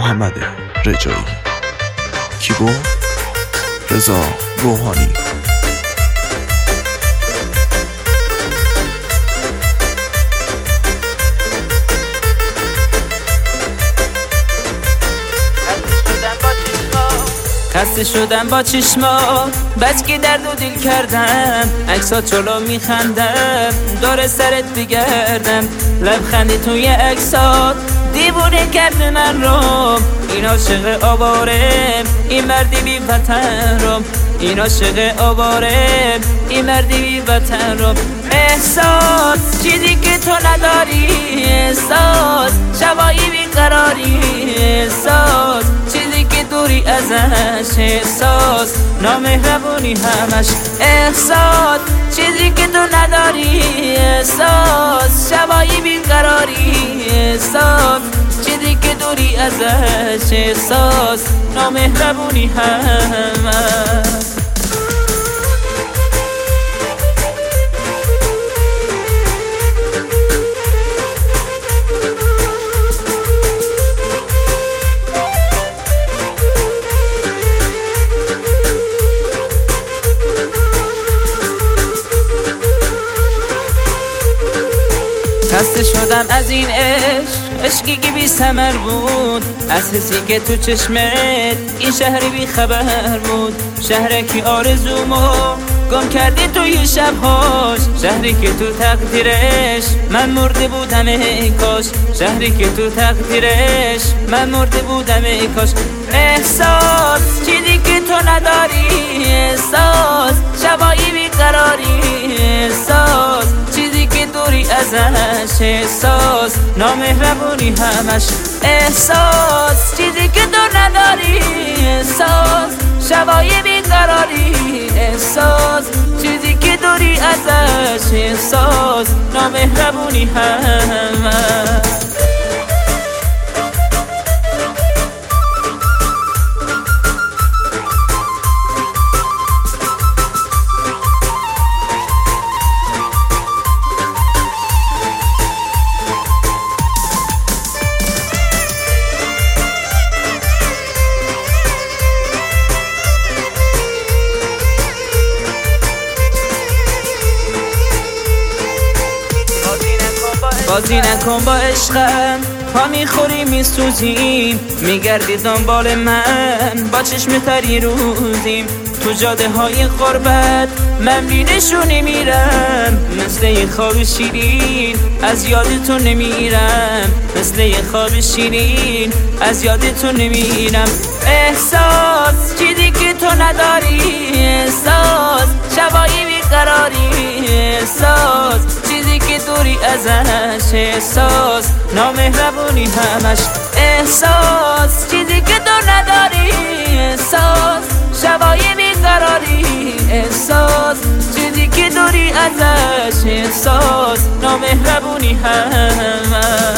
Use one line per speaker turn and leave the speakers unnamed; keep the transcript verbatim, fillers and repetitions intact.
محمد رجایی. کیبورد رضا روحانی.
خسته شدم با چشما بچگی درد و دل کردم، عکسات جلو میخندم دور سرت بگردم، لبخندی توی عکسات دیوونه کرده من رو. این عاشق آواره این مردی بی وطن رو، این عاشق آواره این مردی بی وطن رو. احساس چیزی که تو نداری، احساس شبایی بیقراری، احساس چیزی که دوری ازش، احساس نامهربونی همش. احساس چیزی که تو نداری، احساس شبایی بیقراری، احساس چیزی که دوری ازش، احساس نامهربونی همش. خسته شدم از این عشق، عشقی که بی ثمر بود، از حسی که تو چشمت این شهری بی خبر بود. شهری که آرزومو گم کردی توی شبهاش، شهری که تو تقدیرش من مرده بودم ای کاش، شهری که تو تقدیرش من مرده بودم ای کاش. احساس چیزی که تو نداری، احساس شبایی بیقراری، احساس چیزی که دوری ازش، احساس نامهربونی همش. احساس چیزی که تو نداری، احساس شبایی بیقراری، احساس چیزی که دوری ازش، احساس نامهربونی همش. بازی نکن با عشقم، پا میخوری میسوزیم، میگردی دنبال من با چشم تری روزیم. تو جاده های غربت من بینشو نمیرم، مثل یه خواب شیرین از یادتون نمیرم، مثل یه خواب شیرین از یادتون نمیرم. احساس چیزی که تو نداری، احساس شبایی بیقراری، احساس چیزی که دوری ازش، احساس نامهربونی همش. احساس چیزی که تو نداری، احساس شبایی بیقراری، احساس چیزی که دوری ازش، احساس نامهربونی همش.